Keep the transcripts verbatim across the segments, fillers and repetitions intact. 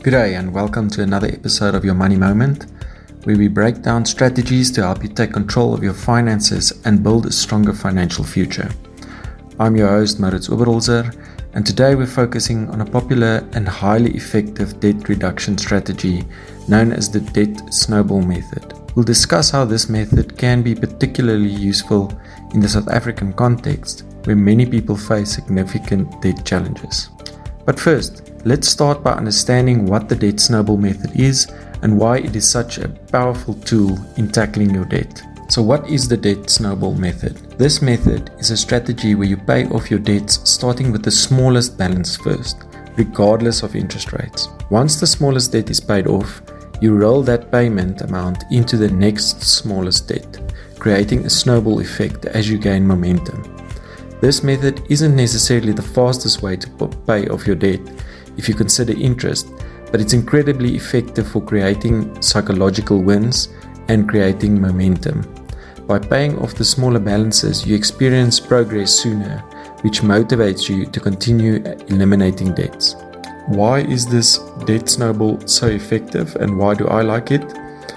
Good day and welcome to another episode of Your Money Moment, where we break down strategies to help you take control of your finances and build a stronger financial future. I'm your host Maurits Oberholzer, and today we're focusing on a popular and highly effective debt reduction strategy known as the debt snowball method. We'll discuss how this method can be particularly useful in the South African context, where many people face significant debt challenges. But first, let's start by understanding what the debt snowball method is and why it is such a powerful tool in tackling your debt. So what is the debt snowball method? This method is a strategy where you pay off your debts starting with the smallest balance first, regardless of interest rates. Once the smallest debt is paid off, you roll that payment amount into the next smallest debt, creating a snowball effect as you gain momentum. This method isn't necessarily the fastest way to pay off your debt if you consider interest, but it's incredibly effective for creating psychological wins and creating momentum. By paying off the smaller balances, you experience progress sooner, which motivates you to continue eliminating debts. Why is this debt snowball so effective and why do I like it?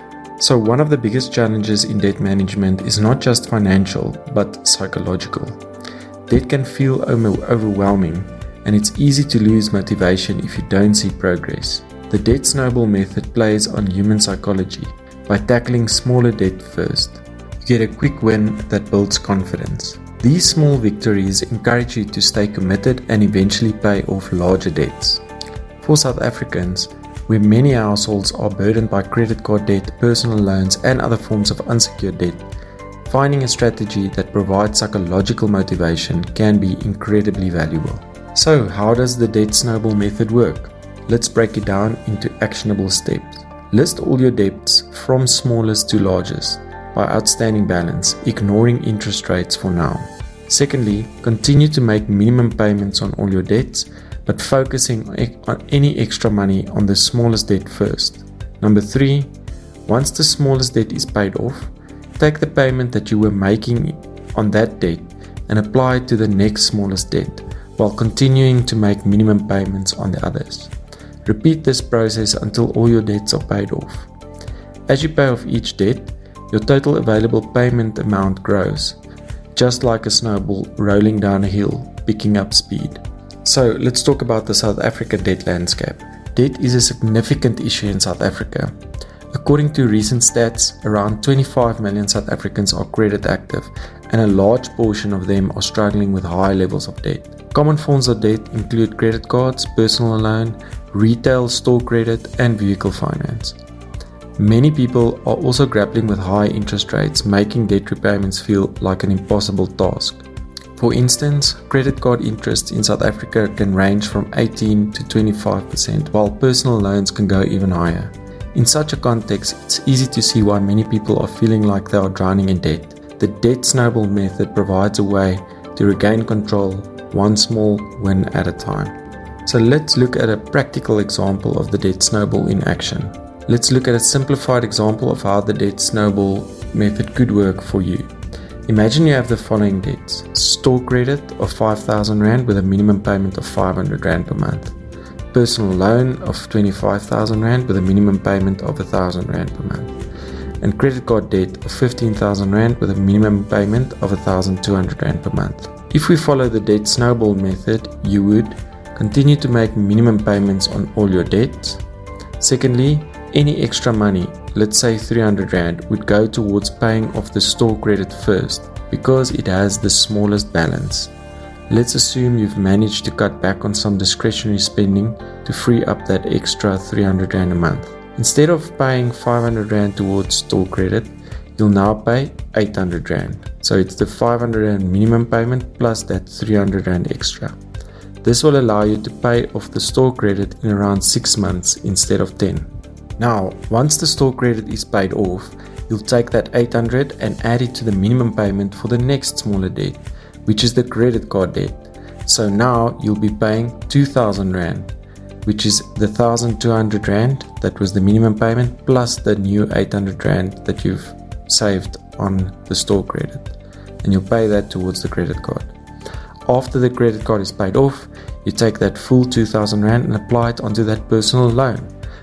So one of the biggest challenges in debt management is not just financial, but psychological. Debt can feel overwhelming, and it's easy to lose motivation if you don't see progress. The debt snowball method plays on human psychology. By tackling smaller debt first, you get a quick win that builds confidence. These small victories encourage you to stay committed and eventually pay off larger debts. For South Africans, where many households are burdened by credit card debt, personal loans, and other forms of unsecured debt, finding a strategy that provides psychological motivation can be incredibly valuable. So, how does the debt snowball method work? Let's break it down into actionable steps. List all your debts from smallest to largest by outstanding balance, ignoring interest rates for now. Secondly, continue to make minimum payments on all your debts, but focusing on any extra money on the smallest debt first. Number three, once the smallest debt is paid off, take the payment that you were making on that debt and apply it to the next smallest debt, while continuing to make minimum payments on the others. Repeat this process until all your debts are paid off. As you pay off each debt, your total available payment amount grows, just like a snowball rolling down a hill, picking up speed. So let's talk about the South Africa debt landscape. Debt is a significant issue in South Africa. According to recent stats, around twenty-five million South Africans are credit active, and a large portion of them are struggling with high levels of debt. Common forms of debt include credit cards, personal loan, retail, store credit, and vehicle finance. Many people are also grappling with high interest rates, making debt repayments feel like an impossible task. For instance, credit card interest in South Africa can range from eighteen to twenty-five percent, while personal loans can go even higher. In such a context, it's easy to see why many people are feeling like they are drowning in debt. The debt snowball method provides a way to regain control, one small win at a time. So let's look at a practical example of the debt snowball in action. Let's look at a simplified example of how the debt snowball method could work for you. Imagine you have the following debts: store credit of five thousand rand with a minimum payment of five hundred rand per month. Personal loan of twenty-five thousand rand with a minimum payment of one thousand rand per month, and credit card debt of fifteen thousand rand with a minimum payment of one thousand two hundred rand per month. If we follow the debt snowball method, you would continue to make minimum payments on all your debts. Secondly, any extra money, let's say three hundred rand, would go towards paying off the store credit first because it has the smallest balance. Let's assume you've managed to cut back on some discretionary spending to free up that extra three hundred rand a month. Instead of paying five hundred rand towards store credit, you'll now pay eight hundred rand. So it's the five hundred rand minimum payment plus that three hundred rand extra. This will allow you to pay off the store credit in around six months instead of ten. Now, once the store credit is paid off, you'll take that eight hundred and add it to the minimum payment for the next smaller debt, which is the credit card debt. So now you'll be paying two thousand rand, which is the one thousand two hundred rand that was the minimum payment plus the new eight hundred rand that you've saved on the store credit, and you'll pay that towards the credit card. After the credit card is paid off, you take that full two thousand rand and apply it onto that personal loan,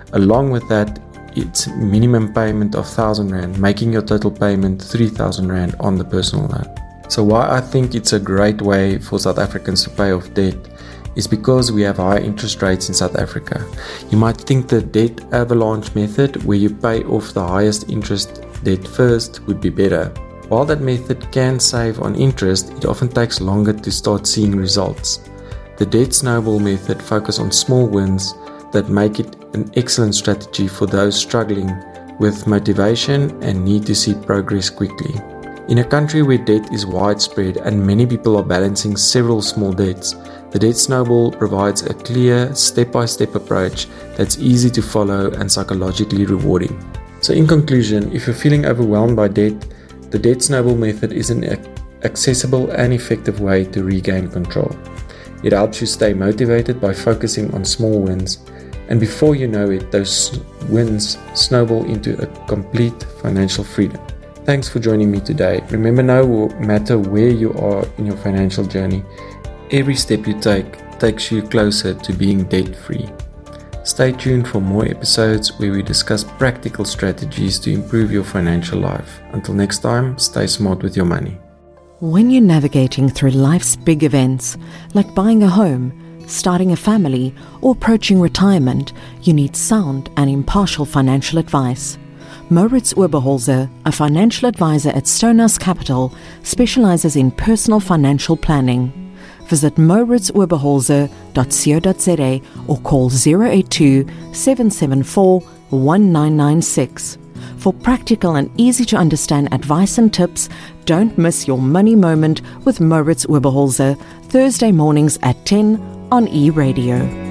Along with that, it's minimum payment of one thousand rand, making your total payment three thousand rand on the personal loan. So why I think it's a great way for South Africans to pay off debt is because we have high interest rates in South Africa. You might think the debt avalanche method, where you pay off the highest interest debt first, would be better. While that method can save on interest, it often takes longer to start seeing results. The debt snowball method focuses on small wins that make it an excellent strategy for those struggling with motivation and need to see progress quickly. In a country where debt is widespread and many people are balancing several small debts, the Debt Snowball provides a clear, step-by-step approach that's easy to follow and psychologically rewarding. So in conclusion, if you're feeling overwhelmed by debt, the Debt Snowball method is an accessible and effective way to regain control. It helps you stay motivated by focusing on small wins, and before you know it, those wins snowball into a complete financial freedom. Thanks for joining me today. Remember, no matter where you are in your financial journey, every step you take takes you closer to being debt-free. Stay tuned for more episodes where we discuss practical strategies to improve your financial life. Until next time, stay smart with your money. When you're navigating through life's big events, like buying a home, starting a family, or approaching retirement, you need sound and impartial financial advice. Moritz Oberholzer, a financial advisor at Stonehouse Capital, specializes in personal financial planning. Visit moritz oberholzer dot co dot za or call zero eight two, seven seven four, one nine nine six. For practical and easy to understand advice and tips, don't miss your money moment with Moritz Oberholzer, Thursday mornings at ten on E-Radio.